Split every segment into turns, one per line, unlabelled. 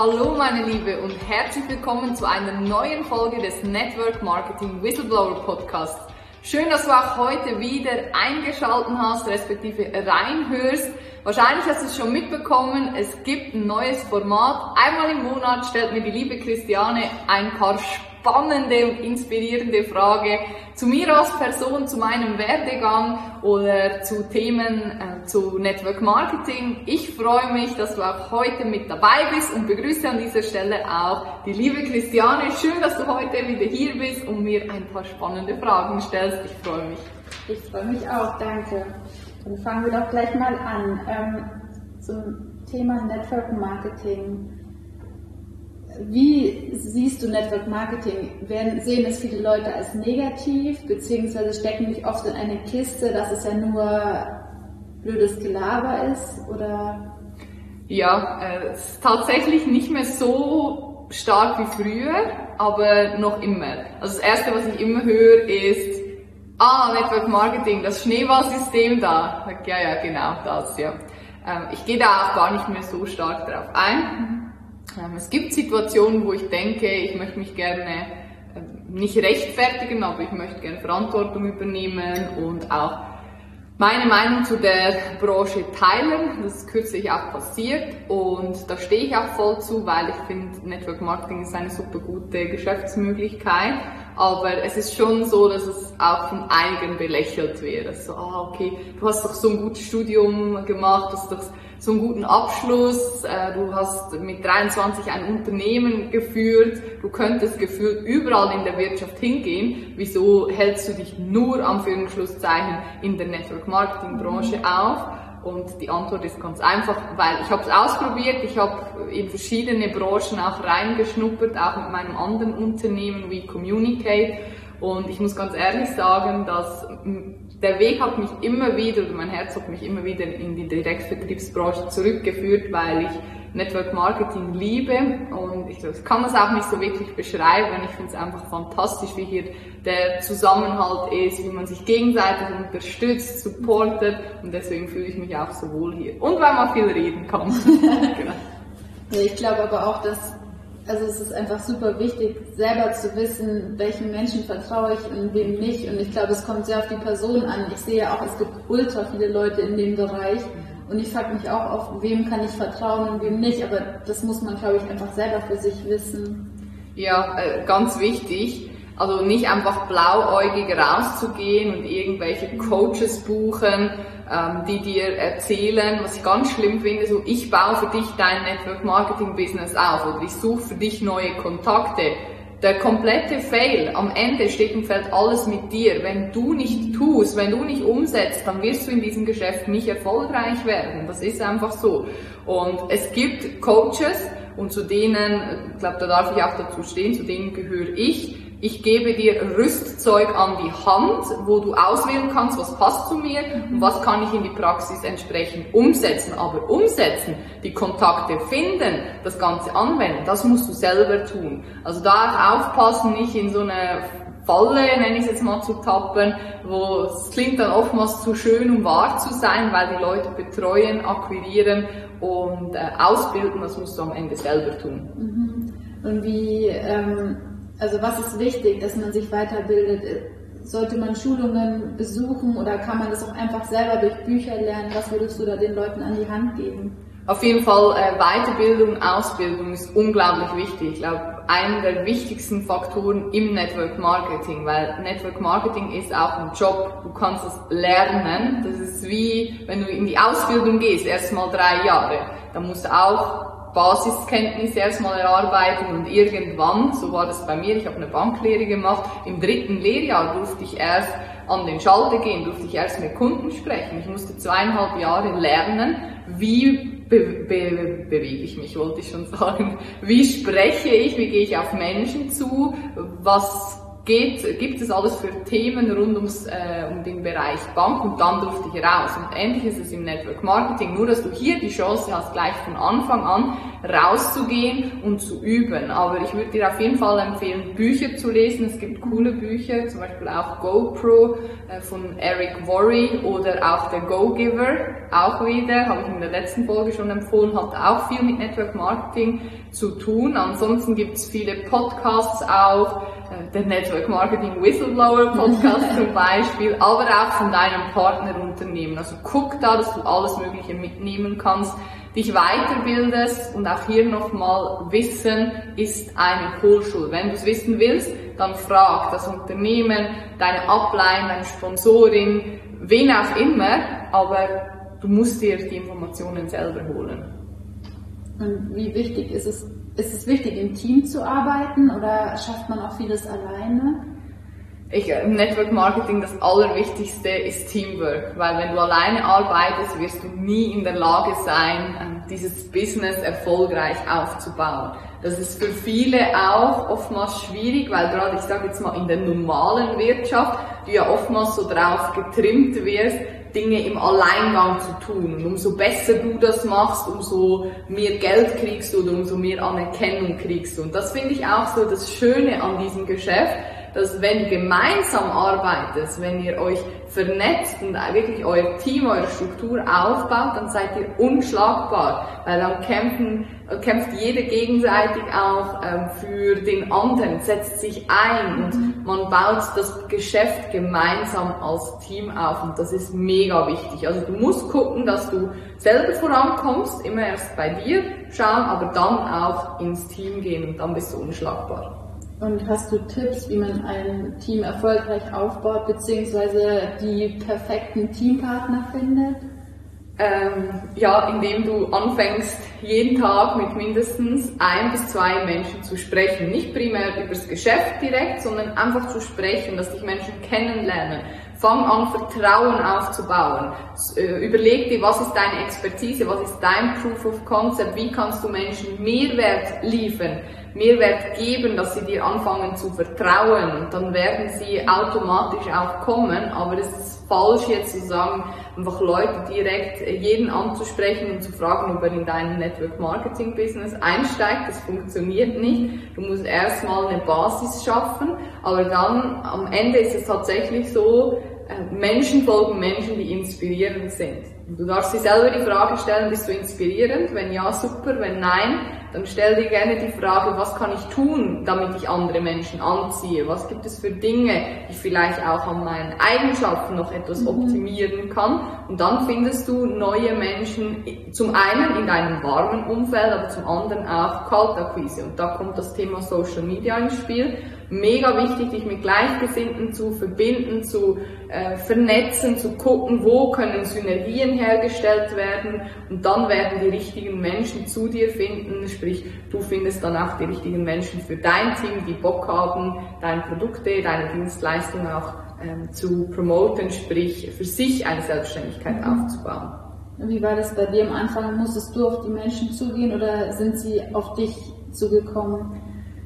Hallo meine Liebe und herzlich willkommen zu einer neuen Folge des Network Marketing Whistleblower Podcasts. Schön, dass du auch heute wieder eingeschaltet hast, respektive reinhörst. Wahrscheinlich hast du es schon mitbekommen, es gibt ein neues Format. Einmal im Monat stellt mir die liebe Christiane ein paar spannende und inspirierende Fragen zu mir als Person, zu meinem Werdegang oder zu Themen zu Network Marketing. Ich freue mich, dass du auch heute mit dabei bist und begrüße an dieser Stelle auch die liebe Christiane. Schön, dass du heute wieder hier bist und mir ein paar spannende Fragen stellst. Ich freue mich.
Ich freue mich auch, danke. Dann fangen wir doch gleich mal an zum Thema Network Marketing. Wie siehst du Network Marketing? Sehen es viele Leute als negativ, beziehungsweise stecken dich oft in eine Kiste, dass es ja nur blödes Gelaber ist, oder?
Ja, es ist tatsächlich nicht mehr so stark wie früher, aber noch immer. Also das Erste, was ich immer höre, ist Network Marketing, das Schneeballsystem da. Ja, genau, das, ja. Ich gehe da auch gar nicht mehr so stark drauf ein. Es gibt Situationen, wo ich denke, ich möchte mich gerne nicht rechtfertigen, aber ich möchte gerne Verantwortung übernehmen und auch meine Meinung zu der Branche teilen. Das ist kürzlich auch passiert und da stehe ich auch voll zu, weil ich finde, Network Marketing ist eine super gute Geschäftsmöglichkeit, aber es ist schon so, dass es auch von einigen belächelt wird. So, okay, du hast doch so ein gutes Studium gemacht, du hast doch so einen guten Abschluss, du hast mit 23 ein Unternehmen geführt, du könntest gefühlt überall in der Wirtschaft hingehen, wieso hältst du dich nur Anführungsschlusszeichen in der Network Marketing Branche auf? Und die Antwort ist ganz einfach, weil ich habe es ausprobiert, ich habe in verschiedene Branchen auch reingeschnuppert, auch mit meinem anderen Unternehmen wie Communicate, und ich muss ganz ehrlich sagen, dass der Weg hat mich immer wieder, oder mein Herz hat mich immer wieder in die Direktvertriebsbranche zurückgeführt, weil ich Network Marketing liebe, und ich kann das auch nicht so wirklich beschreiben. Ich finde es einfach fantastisch, wie hier der Zusammenhalt ist, wie man sich gegenseitig unterstützt, supportet, und deswegen fühle ich mich auch so wohl hier. Und weil man viel reden kann. Genau.
Ja, ich glaube aber auch, es ist einfach super wichtig, selber zu wissen, welchen Menschen vertraue ich und wem nicht. Und ich glaube, es kommt sehr auf die Person an. Ich sehe ja auch, es gibt ultra viele Leute in dem Bereich. Und ich frage mich auch oft, wem kann ich vertrauen und wem nicht. Aber das muss man, glaube ich, einfach selber für sich wissen.
Ja, ganz wichtig. Also nicht einfach blauäugig rauszugehen und irgendwelche Coaches buchen, die dir erzählen, was ich ganz schlimm finde, so ich baue für dich dein Network Marketing Business auf oder ich suche für dich neue Kontakte. Der komplette Fail, am Ende steht im Feld alles mit dir. Wenn du nicht tust, wenn du nicht umsetzt, dann wirst du in diesem Geschäft nicht erfolgreich werden. Das ist einfach so. Und es gibt Coaches, und zu denen, ich glaube, da darf ich auch dazu stehen, zu denen gehöre ich. Ich gebe dir Rüstzeug an die Hand, wo du auswählen kannst, was passt zu mir und was kann ich in die Praxis entsprechend umsetzen. Aber umsetzen, die Kontakte finden, das Ganze anwenden, das musst du selber tun. Also da auch aufpassen, nicht in so eine Falle, nenne ich es jetzt mal, zu tappen, wo es klingt dann oftmals zu schön, um wahr zu sein, weil die Leute betreuen, akquirieren und ausbilden, das musst du am Ende selber tun.
Und was ist wichtig, dass man sich weiterbildet? Sollte man Schulungen besuchen oder kann man das auch einfach selber durch Bücher lernen? Was würdest du da den Leuten an die Hand geben?
Auf jeden Fall Weiterbildung, Ausbildung ist unglaublich wichtig. Ich glaube, einer der wichtigsten Faktoren im Network Marketing, weil Network Marketing ist auch ein Job, du kannst es lernen. Das ist wie, wenn du in die Ausbildung gehst, erstmal 3 Jahre. Da musst du auch Basiskenntnisse erstmal erarbeiten und irgendwann, so war das bei mir, ich habe eine Banklehre gemacht, im 3. Lehrjahr durfte ich erst an den Schalter gehen, durfte ich erst mit Kunden sprechen. Ich musste 2,5 Jahre lernen, wie bewege ich mich, wollte ich schon sagen. Wie spreche ich, wie gehe ich auf Menschen zu, was gibt es alles für Themen rund um den Bereich Bank und dann durfte ich raus. Und ähnlich ist es im Network Marketing, nur dass du hier die Chance hast, gleich von Anfang an rauszugehen und zu üben. Aber ich würde dir auf jeden Fall empfehlen, Bücher zu lesen. Es gibt coole Bücher, zum Beispiel auch GoPro von Eric Worre oder auch der Go-Giver, auch wieder, habe ich in der letzten Folge schon empfohlen, hat auch viel mit Network Marketing zu tun. Ansonsten gibt es viele Podcasts auch, der Network Marketing Whistleblower Podcast zum Beispiel, aber auch von deinem Partnerunternehmen. Also guck da, dass du alles Mögliche mitnehmen kannst, dich weiterbildest und auch hier nochmal, Wissen ist eine Hochschule. Wenn du es wissen willst, dann frag das Unternehmen, deine Upline, deine Sponsorin, wen auch immer, aber du musst dir die Informationen selber holen.
Und wie wichtig ist es? Ist es wichtig, im Team zu arbeiten oder schafft man auch vieles alleine?
Im Network Marketing das Allerwichtigste ist Teamwork, weil wenn du alleine arbeitest, wirst du nie in der Lage sein, dieses Business erfolgreich aufzubauen. Das ist für viele auch oftmals schwierig, weil gerade, ich sage jetzt mal, in der normalen Wirtschaft du ja oftmals so drauf getrimmt wirst, Dinge im Alleingang zu tun. Und umso besser du das machst, umso mehr Geld kriegst du oder umso mehr Anerkennung kriegst du. Und das finde ich auch so das Schöne an diesem Geschäft, dass wenn du gemeinsam arbeitet, wenn ihr euch vernetzt und wirklich euer Team, eure Struktur aufbaut, dann seid ihr unschlagbar, weil dann kämpft jeder gegenseitig auch für den anderen, setzt sich ein und man baut das Geschäft gemeinsam als Team auf und das ist mega wichtig. Also du musst gucken, dass du selber vorankommst, immer erst bei dir schauen, aber dann auch ins Team gehen und dann bist du unschlagbar.
Und hast du Tipps, wie man ein Team erfolgreich aufbaut, beziehungsweise die perfekten Teampartner findet?
Ja, indem du anfängst, jeden Tag mit mindestens 1 bis 2 Menschen zu sprechen. Nicht primär über das Geschäft direkt, sondern einfach zu sprechen, dass dich Menschen kennenlernen. Fang an, Vertrauen aufzubauen. Überleg dir, was ist deine Expertise, was ist dein Proof of Concept, wie kannst du Menschen Mehrwert liefern, Mehrwert geben, dass sie dir anfangen zu vertrauen. Und dann werden sie automatisch auch kommen, aber es ist falsch jetzt zu sagen, einfach Leute direkt jeden anzusprechen und zu fragen, ob er in dein Network Marketing Business einsteigt. Das funktioniert nicht. Du musst erstmal eine Basis schaffen, aber dann am Ende ist es tatsächlich so, Menschen folgen Menschen, die inspirierend sind. Du darfst dir selber die Frage stellen, bist du inspirierend? Wenn ja, super. Wenn nein, dann stell dir gerne die Frage, was kann ich tun, damit ich andere Menschen anziehe? Was gibt es für Dinge, die ich vielleicht auch an meinen Eigenschaften noch etwas optimieren kann? Und dann findest du neue Menschen, zum einen in deinem warmen Umfeld, aber zum anderen auch Kaltakquise. Und da kommt das Thema Social Media ins Spiel. Mega wichtig, dich mit Gleichgesinnten zu verbinden, zu vernetzen, zu gucken, wo können Synergien hergestellt werden und dann werden die richtigen Menschen zu dir finden, sprich du findest dann auch die richtigen Menschen für dein Team, die Bock haben, deine Produkte, deine Dienstleistungen auch zu promoten, sprich für sich eine Selbstständigkeit aufzubauen.
Wie war das bei dir am Anfang? Musstest du auf die Menschen zugehen oder sind sie auf dich zugekommen?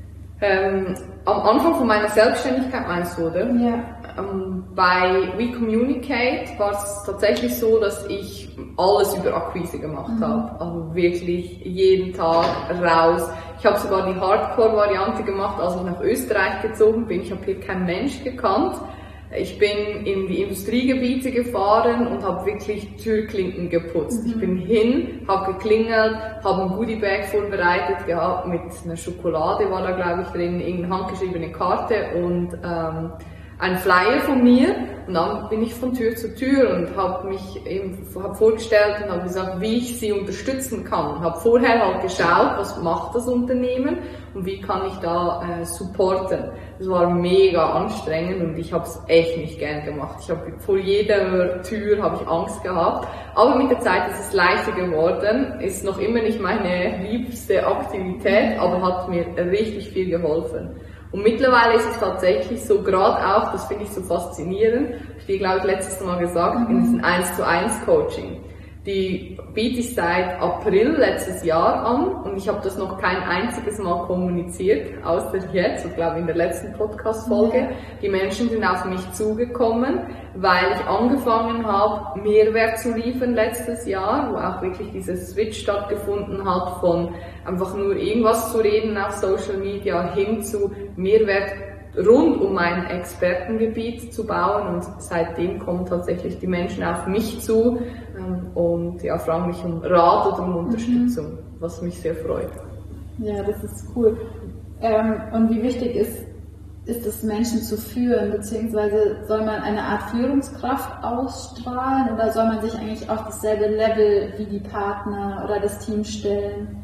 Am Anfang von meiner Selbstständigkeit meinst du, oder?
Ja.
Bei We Communicate war es tatsächlich so, dass ich alles über Akquise gemacht habe. Also wirklich jeden Tag raus. Ich habe sogar die Hardcore-Variante gemacht, als ich nach Österreich gezogen bin. Ich habe hier keinen Mensch gekannt. Ich bin in die Industriegebiete gefahren und habe wirklich Türklinken geputzt. Ich bin hin, habe geklingelt, habe ein Goodiebag vorbereitet gehabt mit einer Schokolade, war da glaube ich drin, irgendeine handgeschriebene Karte und ein Flyer von mir. Und dann bin ich von Tür zu Tür und habe mich eben vorgestellt und habe gesagt, wie ich sie unterstützen kann. Habe vorher halt geschaut, was macht das Unternehmen und wie kann ich da supporten. Das war mega anstrengend und ich habe es echt nicht gern gemacht. Ich habe vor jeder Tür habe ich Angst gehabt. Aber mit der Zeit ist es leichter geworden. Ist noch immer nicht meine liebste Aktivität, aber hat mir richtig viel geholfen. Und mittlerweile ist es tatsächlich so, gerade auch, das finde ich so faszinierend, ich dir glaube ich letztes Mal gesagt, in diesem 1:1 Coaching. Die biete ich seit April letztes Jahr an und ich habe das noch kein einziges Mal kommuniziert, außer jetzt, ich glaube in der letzten Podcast-Folge. Ja. Die Menschen sind auf mich zugekommen, weil ich angefangen habe, Mehrwert zu liefern letztes Jahr, wo auch wirklich dieser Switch stattgefunden hat von einfach nur irgendwas zu reden auf Social Media hin zu Mehrwert rund um mein Expertengebiet zu bauen, und seitdem kommen tatsächlich die Menschen auf mich zu und ja, fragen mich um Rat oder um Unterstützung, was mich sehr freut.
Ja, das ist cool. Und wie wichtig ist es, Menschen zu führen, beziehungsweise soll man eine Art Führungskraft ausstrahlen oder soll man sich eigentlich auf dasselbe Level wie die Partner oder das Team stellen?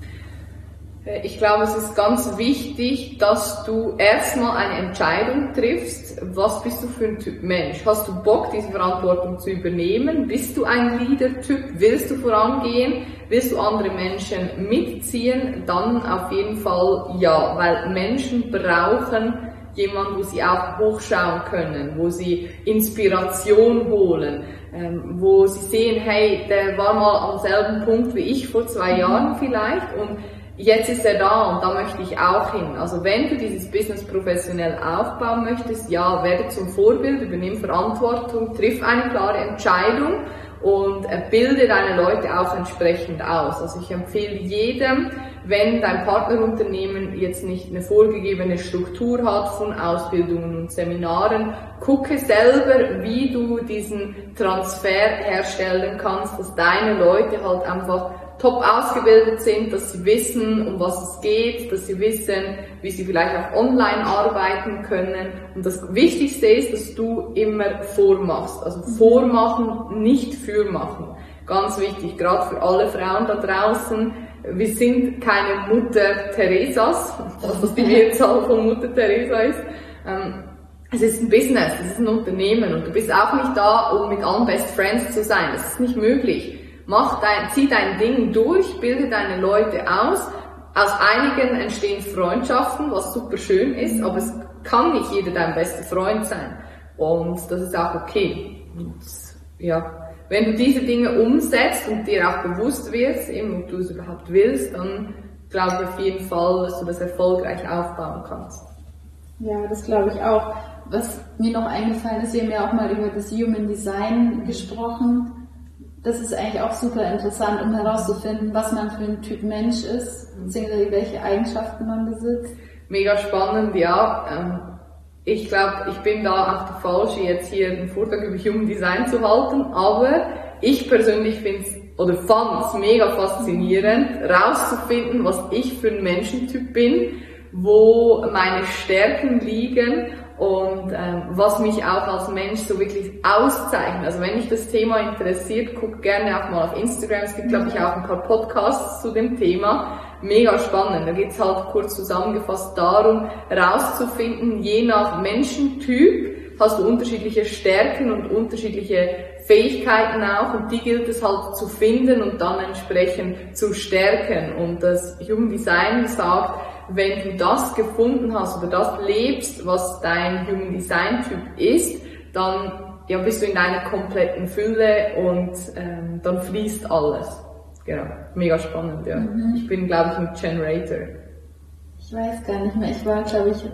Ich glaube, es ist ganz wichtig, dass du erstmal eine Entscheidung triffst. Was bist du für ein Typ Mensch? Hast du Bock, diese Verantwortung zu übernehmen? Bist du ein Leader-Typ? Willst du vorangehen? Willst du andere Menschen mitziehen? Dann auf jeden Fall ja, weil Menschen brauchen jemanden, wo sie auch hochschauen können, wo sie Inspiration holen, wo sie sehen, hey, der war mal am selben Punkt wie ich vor 2 Jahren vielleicht und jetzt ist er da und da möchte ich auch hin. Also wenn du dieses Business professionell aufbauen möchtest, ja, werde zum Vorbild, übernimm Verantwortung, triff eine klare Entscheidung und bilde deine Leute auch entsprechend aus. Also ich empfehle jedem, wenn dein Partnerunternehmen jetzt nicht eine vorgegebene Struktur hat von Ausbildungen und Seminaren, gucke selber, wie du diesen Transfer herstellen kannst, dass deine Leute halt einfach top ausgebildet sind, dass sie wissen, um was es geht, dass sie wissen, wie sie vielleicht auch online arbeiten können. Und das Wichtigste ist, dass du immer vormachst. Also vormachen, nicht fürmachen. Ganz wichtig, gerade für alle Frauen da draußen. Wir sind keine Mutter Teresas, was die Mehrzahl von Mutter Teresa ist. Es ist ein Business, es ist ein Unternehmen und du bist auch nicht da, um mit allen Best Friends zu sein. Das ist nicht möglich. Zieh dein Ding durch, bilde deine Leute aus. Aus einigen entstehen Freundschaften, was super schön ist, aber es kann nicht jeder dein bester Freund sein. Und das ist auch okay. Und, ja, wenn du diese Dinge umsetzt und dir auch bewusst wirst, eben, ob du es überhaupt willst, dann glaube ich auf jeden Fall, dass du das erfolgreich aufbauen kannst.
Ja, das glaube ich auch. Was mir noch eingefallen ist, wir haben ja auch mal über das Human Design gesprochen. Das ist eigentlich auch super interessant, um herauszufinden, was man für ein Typ Mensch ist, beziehungsweise welche Eigenschaften man besitzt.
Mega spannend, ja. Ich glaube, ich bin da auch die Falsche, jetzt hier einen Vortrag über Human Design zu halten, aber ich persönlich fand es mega faszinierend, rauszufinden, was ich für ein Menschentyp bin, wo meine Stärken liegen und was mich auch als Mensch so wirklich auszeichnet. Also wenn dich das Thema interessiert, guck gerne auch mal auf Instagram. Es gibt, glaube ich, auch ein paar Podcasts zu dem Thema. Mega spannend. Da geht's halt kurz zusammengefasst darum, herauszufinden, je nach Menschentyp hast du unterschiedliche Stärken und unterschiedliche Fähigkeiten auch und die gilt es halt zu finden und dann entsprechend zu stärken. Und das Human Design sagt, wenn du das gefunden hast oder das lebst, was dein Human Design Typ ist, dann ja, bist du in deiner kompletten Fülle und dann fließt alles. Genau, mega spannend, ja. Ich bin, glaube ich, ein Generator.
Ich weiß gar nicht mehr, ich war, glaube ich,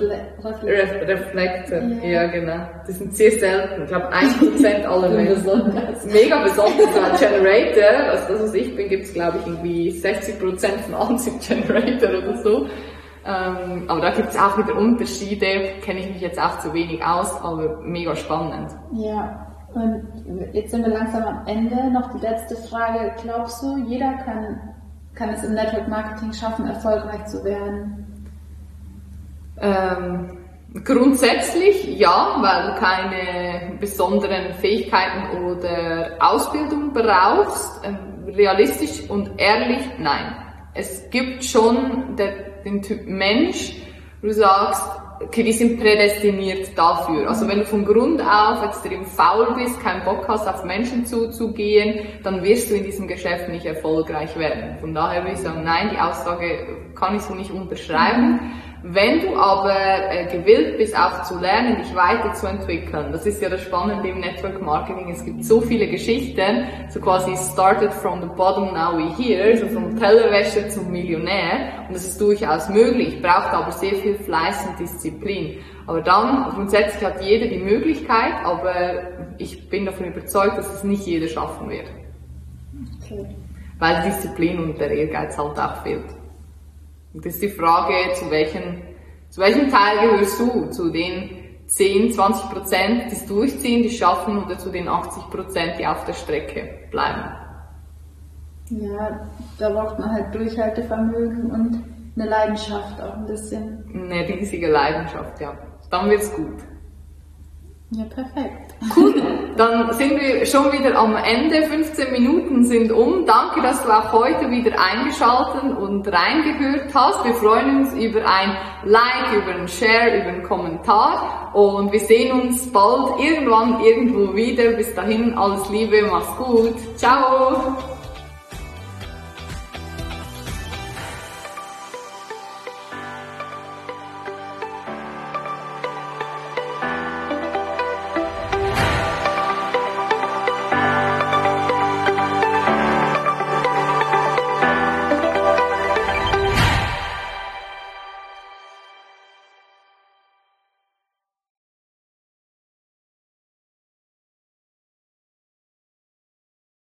Reflektor, ja genau. Das sind sehr selten, ich glaube 1% aller Menschen. Mega besonders ein Generator, also das, was ich bin, gibt es, glaube ich, irgendwie 60% von allen sind Generator oder so. Aber da gibt es auch wieder Unterschiede, kenne ich mich jetzt auch zu wenig aus, aber mega spannend.
Ja, und jetzt sind wir langsam am Ende. Noch die letzte Frage, glaubst du, jeder kann es im Network Marketing schaffen, erfolgreich zu werden?
Grundsätzlich ja, weil du keine besonderen Fähigkeiten oder Ausbildung brauchst. Realistisch und ehrlich, nein. Es gibt schon den Typ Mensch, wo du sagst, okay, die sind prädestiniert dafür. Also wenn du von Grund auf extrem faul bist, keinen Bock hast, auf Menschen zuzugehen, dann wirst du in diesem Geschäft nicht erfolgreich werden. Von daher würde ich sagen, nein, die Aussage kann ich so nicht unterschreiben. Wenn du aber gewillt bist, auch zu lernen, dich weiterzuentwickeln, das ist ja das Spannende im Network Marketing, es gibt so viele Geschichten, so quasi started from the bottom, now we here, so vom Tellerwäscher zum Millionär, und das ist durchaus möglich, braucht aber sehr viel Fleiß und Disziplin. Aber dann, grundsätzlich hat jeder die Möglichkeit, aber ich bin davon überzeugt, dass es nicht jeder schaffen wird.
Okay. Weil
Disziplin und der Ehrgeiz halt auch fehlt. Und das ist die Frage, zu welchem Teil gehörst du? Zu den 10-20%, die es durchziehen, die schaffen, oder zu den 80%, die auf der Strecke bleiben?
Ja, da braucht man halt Durchhaltevermögen und eine Leidenschaft auch ein bisschen.
Eine riesige Leidenschaft, ja. Dann wird's gut.
Ja, perfekt.
Cool, dann sind wir schon wieder am Ende, 15 Minuten sind um. Danke, dass du auch heute wieder eingeschaltet und reingehört hast. Wir freuen uns über ein Like, über einen Share, über einen Kommentar und wir sehen uns bald irgendwann irgendwo wieder. Bis dahin, alles Liebe, mach's gut. Ciao!